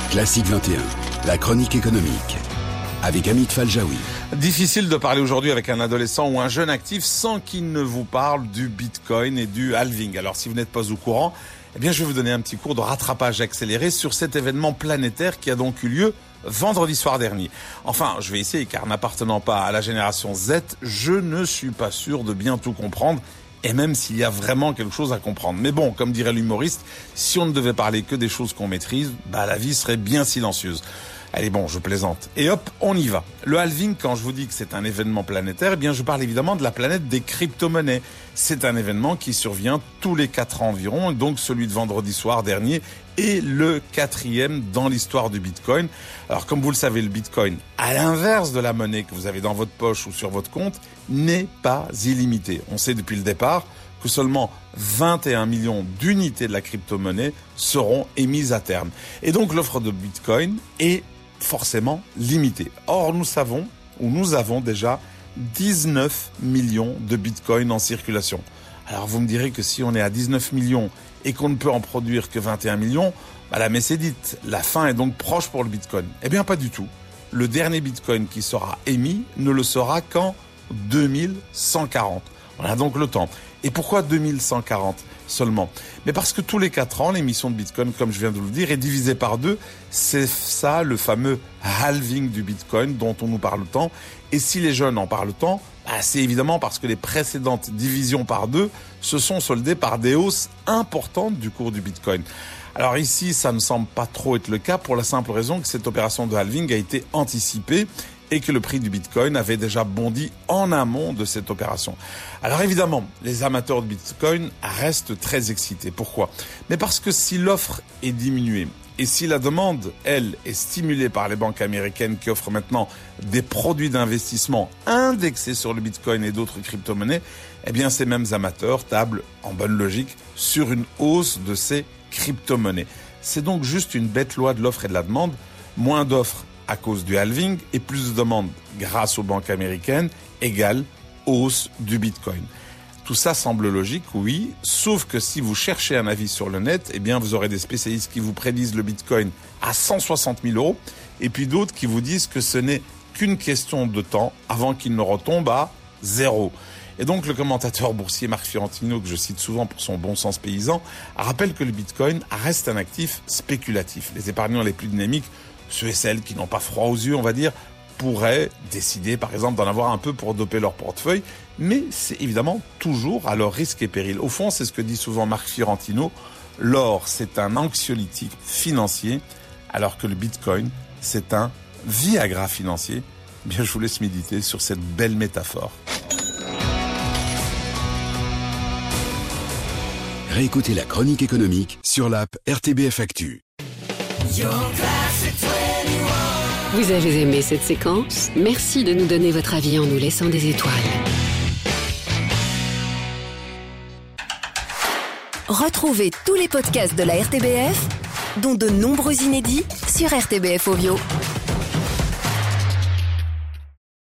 Classique 21, la chronique économique, avec Amit Faljaoui. Difficile de parler aujourd'hui avec un adolescent ou un jeune actif sans qu'il ne vous parle du Bitcoin et du halving. Alors si vous n'êtes pas au courant, eh bien je vais vous donner un petit cours de rattrapage accéléré sur cet événement planétaire qui a donc eu lieu vendredi soir dernier. Enfin, je vais essayer car n'appartenant pas à la génération Z, je ne suis pas sûr de bien tout comprendre. Et même s'il y a vraiment quelque chose à comprendre. Mais bon, comme dirait l'humoriste, si on ne devait parler que des choses qu'on maîtrise, la vie serait bien silencieuse. Allez bon, je plaisante. Et hop, on y va. Le halving, quand je vous dis que c'est un événement planétaire, eh bien je parle évidemment de la planète des crypto-monnaies. C'est un événement qui survient tous les 4 ans environ, et donc celui de vendredi soir dernier est le 4e dans l'histoire du Bitcoin. Alors comme vous le savez, le Bitcoin, à l'inverse de la monnaie que vous avez dans votre poche ou sur votre compte, n'est pas illimité. On sait depuis le départ que seulement 21 millions d'unités de la crypto-monnaie seront émises à terme. Et donc l'offre de Bitcoin est forcément limitée. Or, nous avons déjà 19 millions de Bitcoin en circulation. Alors vous me direz que si on est à 19 millions et qu'on ne peut en produire que 21 millions, la messe est dite. La fin est donc proche pour le Bitcoin. Eh bien pas du tout. Le dernier Bitcoin qui sera émis ne le sera qu'en 2140. On a donc le temps. Et pourquoi 2140 seulement ? Mais parce que tous les 4 ans, l'émission de Bitcoin, comme je viens de vous le dire, est divisée par 2. C'est ça, le fameux halving du Bitcoin dont on nous parle tant. Et si les jeunes en parlent tant, c'est évidemment parce que les précédentes divisions par 2 se sont soldées par des hausses importantes du cours du Bitcoin. Alors ici, ça ne semble pas trop être le cas pour la simple raison que cette opération de halving a été anticipée et que le prix du Bitcoin avait déjà bondi en amont de cette opération. Alors évidemment, les amateurs de Bitcoin restent très excités. Pourquoi ? Mais parce que si l'offre est diminuée et si la demande, elle, est stimulée par les banques américaines qui offrent maintenant des produits d'investissement indexés sur le Bitcoin et d'autres crypto-monnaies, eh bien ces mêmes amateurs tablent, en bonne logique, sur une hausse de ces crypto-monnaies. C'est donc juste une bête loi de l'offre et de la demande. Moins d'offres à cause du halving et plus de demandes grâce aux banques américaines égale hausse du Bitcoin. Tout ça semble logique, oui, sauf que si vous cherchez un avis sur le net, eh bien vous aurez des spécialistes qui vous prédisent le Bitcoin à 160 000 euros et puis d'autres qui vous disent que ce n'est qu'une question de temps avant qu'il ne retombe à 0. Et donc le commentateur boursier Marc Fiorentino, que je cite souvent pour son bon sens paysan, rappelle que le Bitcoin reste un actif spéculatif. Les épargnants les plus dynamiques, ceux et celles qui n'ont pas froid aux yeux, on va dire, pourraient décider, par exemple, d'en avoir un peu pour doper leur portefeuille, mais c'est évidemment toujours à leur risque et péril. Au fond, c'est ce que dit souvent Marc Fiorentino, l'or, c'est un anxiolytique financier, alors que le Bitcoin, c'est un Viagra financier. Bien, je vous laisse méditer sur cette belle métaphore. Réécoutez la chronique économique sur l'app RTBF Actu. Vous avez aimé cette séquence ? Merci de nous donner votre avis en nous laissant des étoiles. Retrouvez tous les podcasts de la RTBF, dont de nombreux inédits, sur RTBF Audio.